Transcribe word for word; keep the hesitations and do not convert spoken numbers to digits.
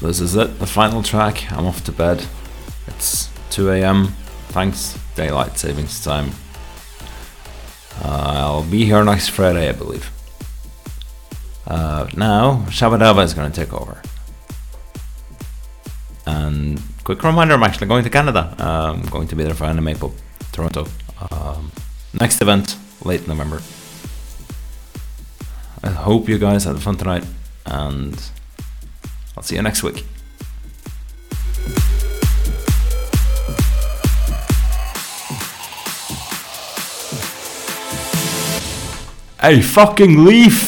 this is it, the final track. I'm off to bed. It's two a.m. Thanks, daylight savings time. Uh, I'll be here next Friday, I believe. Uh, now, Shabba Dabba is going to take over. And quick reminder, I'm actually going to Canada. I'm going to be there for Anime Pop Toronto. Um, next event, late November. I hope you guys had fun tonight, and I'll see you next week. Hey, fucking leaf!